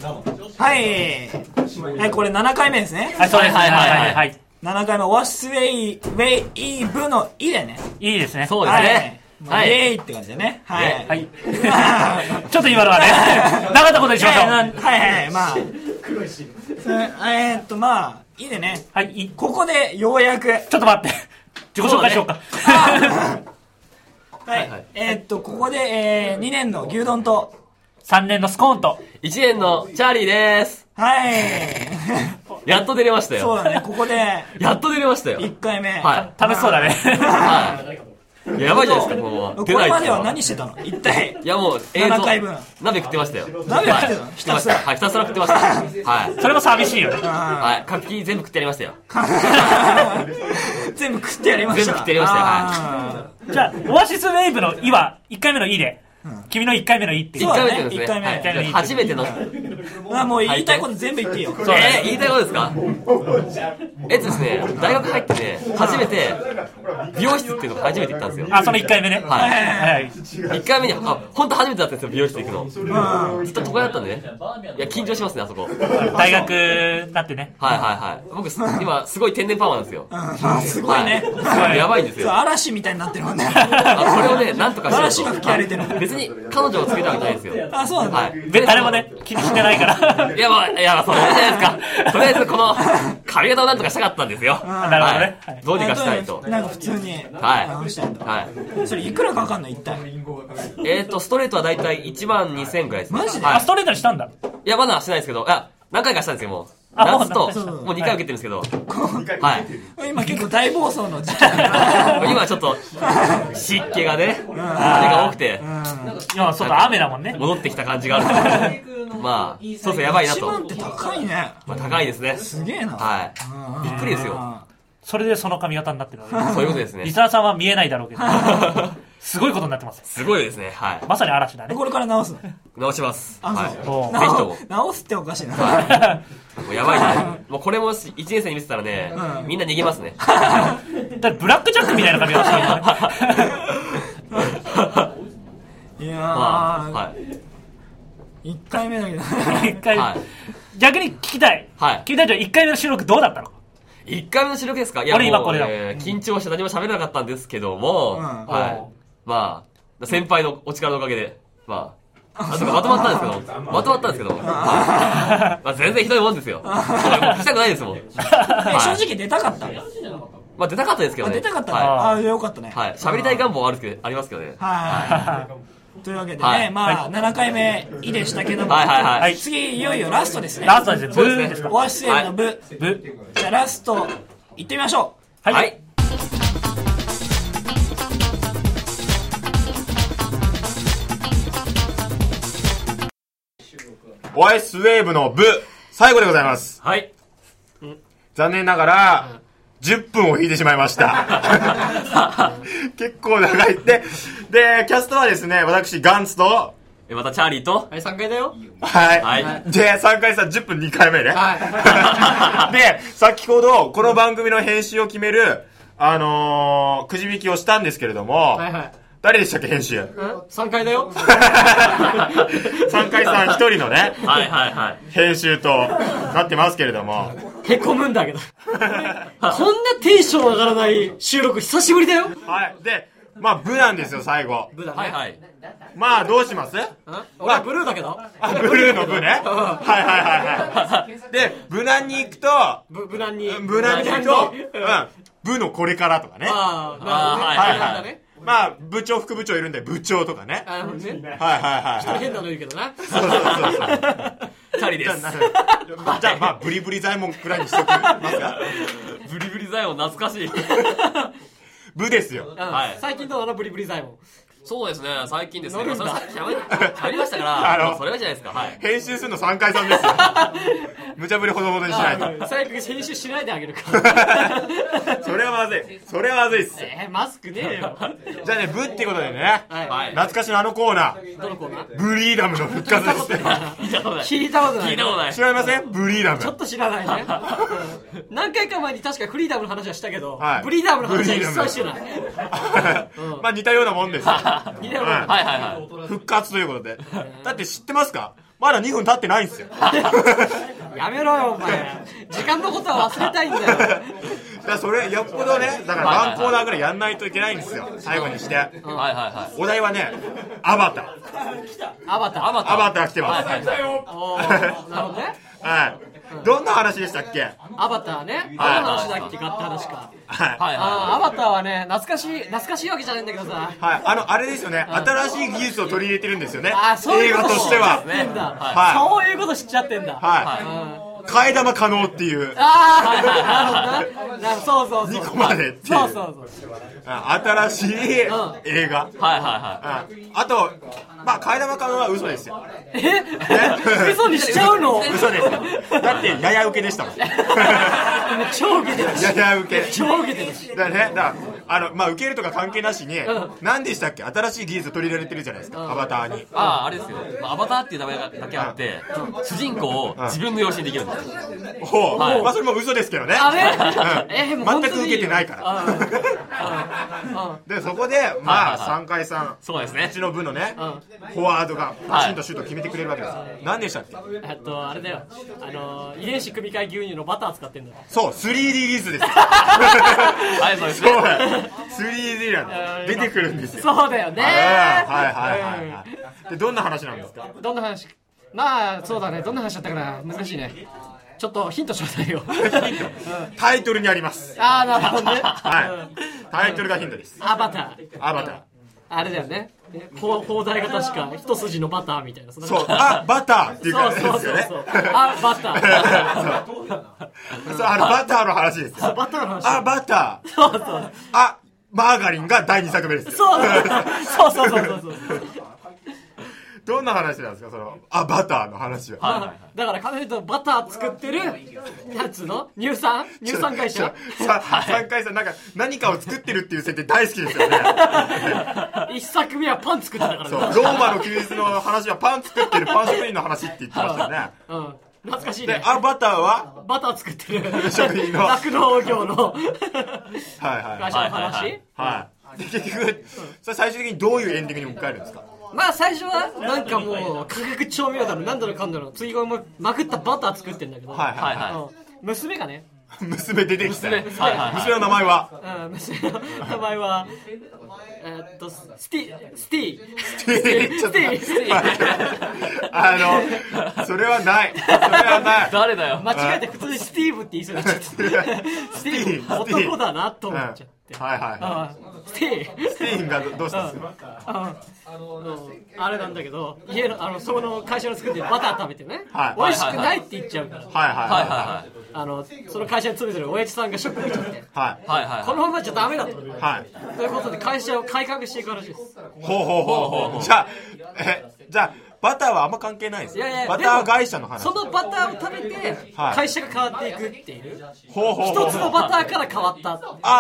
はい、これ7回目ですね。 はい、そうです。はい。 7回目、ワスウェイブのイでね。 いいですね。 そうですね。 イエーイって感じでね。はい。 ちょっと今のはね、なかったことにしましょう。 はい、まあ。まあ、いいでね。はい、ここでようやく。 ちょっと待って。自己紹介しようか。 はい。ここで、2年の牛丼と、 3年のスコーンと、 1年のチャーリーです。 はい。 やっと出れましたよ。 そうだね、ここで。 やっと出れましたよ。 1回目。 はい。 楽しそうだね。 はい。やばいじゃないですか、 これまでは何してたの一体。 いやもう、 7回分。 鍋食ってましたよ。 鍋食ってたのひたすら。はい、ひたすら食ってました。はい。 それも寂しいよね。 はい。柿全部食ってやりましたよ。 全部食ってやりました。 全部食ってやりましたよ。はい。 じゃあ、オアシスウェーブの「い」は1回目の「い」で、君の1回目の「い」っていう。 1回目ですね。 1回目。 初めての。 もう言いたいこと全部言っていいよ。 言いたいことですか？ですね、大学入ってね、初めて美容室っていうのが初めて行ったんですよ。 あ、その1回目ね。 はい。1回目に、本当初めてだったんですよ、美容室行くの。ずっと都会だったんでね。いや、緊張しますね、あそこ。 大学だってね。 はい。僕、今、すごい天然パーマなんですよ。 すごいね。 やばいんですよ。 嵐みたいになってるもんね。 これをね、なんとかしようと。 嵐が吹き荒れてる。 別に彼女をつけたわけないんですよ。 あ、そうなんだ。 誰もね、気にしてないから。 いや、それじゃないですか。とりあえず、この、髪型をなんとかしたかったんですよ。 なるほどね。 どうにかしたいと。 なんか普通に。 はい。 それいくらかかんの一体。 ストレートはだいたい1万2000くらいです。 マジで？ ストレートにしたんだ。 いや、まだしてないですけど、何回かしたんですよ、もう。夏と、もう2回受けてるんですけど。はい。 今結構大暴走の時期。 今ちょっと、湿気がね、あれが多くて。 今そうか、雨だもんね。 戻ってきた感じがある。まあ、そうやばいなと。 1万って高いね。 高いですね。 すげえな。 はい。びっくりですよ。 それでその髪型になってるわけ。 そういうことですね。 リサーさんは見えないだろうけど。すごいことになってます。 すごいですね。はい。 まさに嵐だね。 これから直すの？ 直します。 はい。 ぜひとも。 直すっておかしいな。 もうやばいね。もうこれも1年生に見せたらね、みんな逃げますね。 だってブラックジャックみたいな髪型してるよね。いや1回目だけど。 1回目。逆に聞きたい。聞きたいと1回目の収録どうだったの ？1回目の収録ですか？いや、もう緊張して何も喋れなかったんですけども、はい。まあ、先輩のお力のおかげで、まあ、なんとかまとまったんですけど、まあ全然ひどいもんですよ。聞きたくないですもん。 正直出たかった？ まあ出たかったですけどね。 出たかったね。あ、よかったね。 はい。喋りたい願望はありますけどね。 はい。というわけでね、まあ7回目いいでしたけども、次いよいよラストですね。 ラストですね。ブーですか。 オアシスのブ。じゃあラスト行ってみましょう。はい。 オアシスウェーブの部、最後でございます。 はい。 残念ながら、10分を引いてしまいました。結構長い。で、キャストはですね、私、ガンツと、 またチャーリーと、 はい、3回だよ。 はい。で、3回さ、10分2回目ね。はい。で、先ほど、この番組の編集を決める、くじ引きをしたんですけれども、 はいはい。 誰でしたっけ、編集。 3回だよ。 3回さん1人のね、 はい。 編集となってますけれども。 へこむんだけど。こんなテンション上がらない収録久しぶりだよ。 はい。で、まあ、部なんですよ、最後。 部だね。 はい。 まあ、どうします？ 俺はブルーだけど。 ブルーの部ね。はい。で、無難に行くと、 無難に行くと、部のこれからとかね。 はい。 まあ、部長、副部長いるんで、部長とかね。 なるほどね。 はい。 一人変なのいるけどな。 そう。 チャーリーです。 じゃあ、まあ、ブリブリ左衛門くらいにしときますか。 ブリブリ左衛門懐かしい。 部ですよ。 最近どうなのブリブリ左衛門。 そうですね、最近ですね。それさっき喋りましたから、それはじゃないですか。 編集するの3回さんですよ。無茶ぶりほどほどにしないと。 最悪編集しないであげるから。 それはまずいっす。 マスクねえよ。 じゃあね、部ってことでね、懐かしのコーナー。 どのコーナー？ ブリーダムの復活です。 聞いたことない。 知られません？ブリーダム。 ちょっと知らないね。何回か前に確かフリーダムの話はしたけど、ブリーダムの話は一切してない。 まあ似たようなもんですよ。 はい。 復活ということで。だって知ってますか？ まだ2分経ってないんですよ。 やめろよお前。時間のことは忘れたいんだよ。 だからそれよっぽどね、だからワンコーナーぐらいやんないといけないんですよ、最後にして。お題はね、アバター。 アバター来てます。 なるほどね。 はい。どんな話でしたっけ？ アバターね。どんな話だっけかって話か。アバターはね、懐かしいわけじゃないんだけどさ。 はい。あれですよね。新しい技術を取り入れてるんですよね。 映画としては。 そういうこと知っちゃってんだ。 はい。替え玉可能っていう。 そうそうそう。 2個までっていう。 そうそうそう。 新しい映画。あと、まあ、替え玉可能は嘘ですよ。 嘘にしちゃうの？ 嘘ですよ。だって、やや受けでしたもん。 超受けてるし。 やや受け。 超受けてるし。 だからまあ、受けるとか関係なしに、何でしたっけ？新しい技術取り入れられてるじゃないですか、アバターに。 あれですよ。アバターっていう名前だけあって、主人公を自分の養子にできるんですよ。 ほう。まあ、それも嘘ですけどね。全く受けてないから。で、そこで、まあ、3回さん、 そうですね。 うちの部のね、フォワードがパチンとシュート決めてくれるわけです。何でしたっけ？ あれだよ。遺伝子組み換え牛乳のバター使ってんだよ。 そう、3D 技術です。 はい、そうですね。 3D なんで出てくるんですよ。 そうだよね。 はい。で、どんな話なんですか？ どんな話？まあ、そうだね。どんな話だったかな。難しいね。ちょっとヒントちょうだいよ。 タイトルにあります。 なるほどね。 はい。タイトルがヒントです。 アバター。あれだよね。砲台が確か一筋のバターみたいな。 そう、バターっていう感じですよね。 バター。 そう、バターの話ですよ。 バターの話。 バター。そうそう。マーガリンが第2作目です。 そう。 どんな話なんですか、そのバターの話は。 だから彼女とバター作ってるやつの乳酸会社。 3回さん、なんか何かを作ってるっていう設定大好きですよね。 1作目はパン作ってたからね。 そう、ローマの休日の話はパン作ってるパン職人の話って言ってましたよね。 懐かしいね。 で、バターはバター作ってる職人の酪農業の会社の話。 で、結局最終的にどういうエンディングに迎えるんですか？ まあ最初はなんかもう化学調味料だろなんだろかんだろつぎ込みまくったバター作ってんだけど、娘がね、 娘出てきたよ。娘の名前は娘の名前はスティそれはない誰だよ。 間違えて普通にスティーブって言いそうになっちゃってスティーブ男だなと思っちゃって、スティーンがどうしたんですか？ あれなんだけど、家のその会社の作ってるバター食べてね、美味しくないって言っちゃうから、その会社に勤めてる親父さんがショック受けちゃって、このままじゃダメだと、ということで会社を改革していく話です。 ほう。じゃあバターはあんま関係ないです。バター会社の話。 そのバターを食べて会社が変わっていくっていう一つのバターから変わった。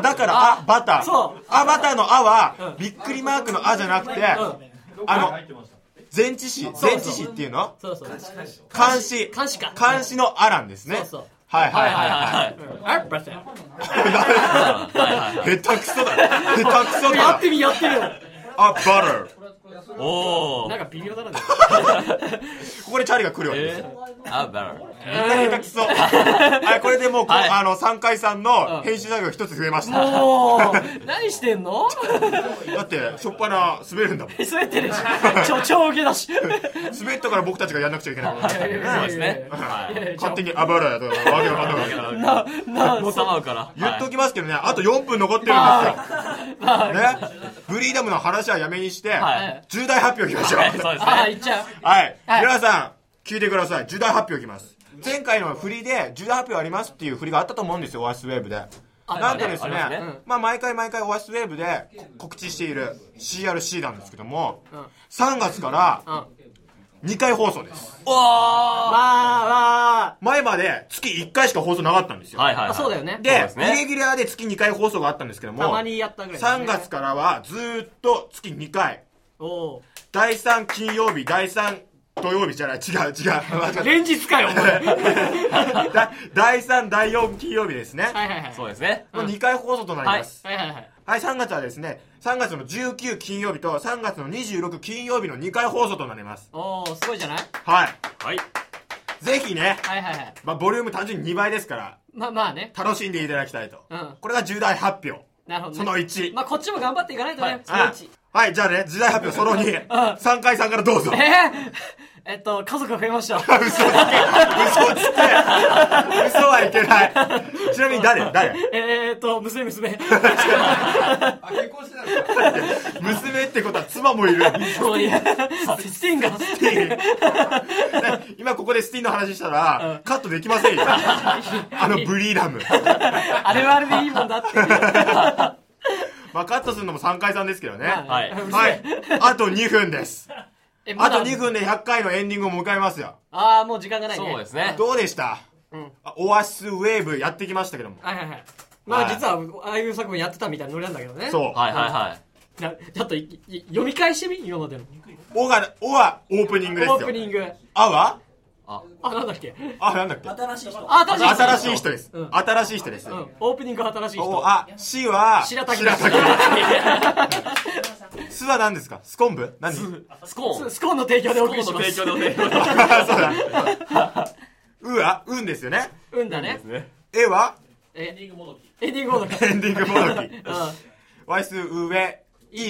だからバター。 そう。 バターのはびっくりマークのじゃなくて前置詞っていうの？ そう。 監視のなんですね。 そう。 はい。 バター。 下手くそだ。 やってみよ。 バター。 なんか微妙だな。 ここでチャーリーが来るわけですよ。 バター。 下手くそ。これでもう3回さんの編集作業一つ増えました。 もう何してんの？ だってしょっぱな滑るんだもん。 滑ってるし、超受けだし。 滑ったから僕たちがやんなくちゃいけない。 そうですね。 勝手にバラやとかわけわかんない。 もうさまうから。 言っときますけどね、あと4分残ってるんですよ。ね、ブリーダムの話はやめにして重大発表いきましょう。 そうですね。 いっちゃう。 皆さん聞いてください。重大発表いきます。前回の振りで重大発表ありますっていう振りがあったと思うんですよ、オアシスウェーブで。なんとですね、毎回オアシスウェーブで告知している CRC なんですけども、3月から2回放送です。前まで月1回しか放送なかったんですよ。 そうだよね。 で、イレギュラーで月2回放送があったんですけども、 たまにやったぐらい。 3月からはずーっと月2回。第3金曜日、第3土曜日じゃない、違う。 連日かよ、お前。 第3、第4金曜日ですね。 そうですね。 2回放送となります。 はい、3月はですね、3月の19金曜日と3月の26金曜日の2回放送となります。 おー、すごいじゃない？ はい。 はい。 ぜひね、 はいはいはい。 まあ、ボリューム単純に2倍ですから、 まあね。 楽しんでいただきたいと。うん。これが重大発表。 なるほど、ね。 その1。 まあ、こっちも頑張っていかないとね。 はい、その1。はい、じゃあね、重大発表その2。3回さんからどうぞ。 家族が増えました。 嘘つけ。嘘はいけない。ちなみに誰？ 娘。 結婚してたの？娘ってことは妻もいる。 そういや。スティンが。 今ここでスティンの話したら、カットできませんよ。ブリーダム。 あれはあれでいいもんだって。 まあカットするのも3回さんですけどね。 はい。 はい。あと2分です。あと2分で100回のエンディングを迎えますよ。 ああ、もう時間がないね。 そうですね。 どうでした？オアシスウェーブやってきましたけども。 はいはいはい。まあ実は、ああいう作文やってたみたいなノリなんだけどね。 そう。 はいはいはい。 ちょっと読み返してみ、今までの。 オはオープニングですよ。 オープニング。 あはなんだっけ？ なんだっけ？ 新しい人。 新しい人です。新しい人です。 オープニング新しい人。 しは、 白滝。 すは何ですか？スコンブ？何？ スコーン。 スコーンの提供でお送りします。 スコーンの提供でお送りします。そうだ。うは、うんですよね。 うんだね。 えは？ エンディングもどき。エンディングもどき。 ワイス上、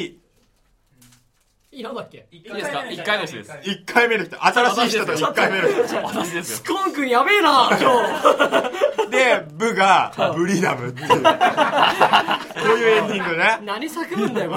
なんだっけ？ いいですか？1回目の人です。 1回目の人。新しい人と1回目の人。 私ですよ。 スコーンくんやべえな、今日。 で、ブが、ブリダムっていう。こういうエンディングね。 何作文だよ、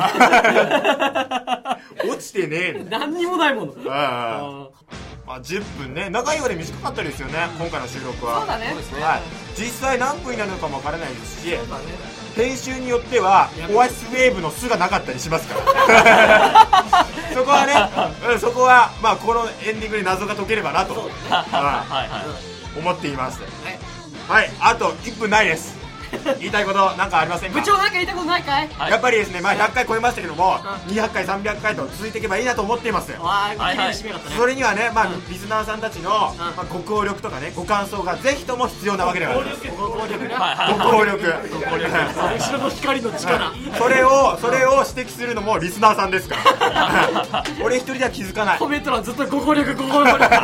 落ちてねえ。 何にもないもの。 10分ね。長いようで短かったですよね、今回の収録は。 そうだね。 実際何分になるのかもわからないですし、編集によってはオアシスウェーブの巣がなかったりしますからそこはね、まあこのエンディングで謎が解ければなと思っています。はい、あと1分ないです。言いたいことなんかありませんか？ 部長なんか言いたいことないかい？ やっぱりですね、まあ100回超えましたけども、200回300回と続いていけばいいなと思っています。それにはね、まあリスナーさんたちのご協力とかね、ご感想がぜひとも必要なわけではあります。 ご協力ね。 ご協力。 後ろの光の力。 それを指摘するのもリスナーさんですから俺一人では気づかない。 コメント欄ずっとご協力それ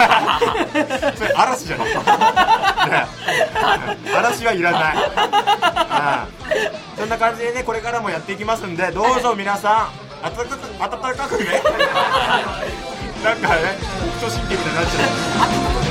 嵐じゃねえ嵐はいらないそんな感じでね、これからもやっていきますんで、どうぞ皆さん温かくねなんかね、北斗神拳みたいになっちゃう